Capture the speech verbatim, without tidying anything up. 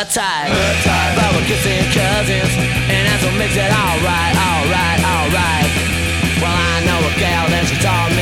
type, but we're kissing cousins, and that's what makes it alright, alright, alright. Well, I know a gal and she taught me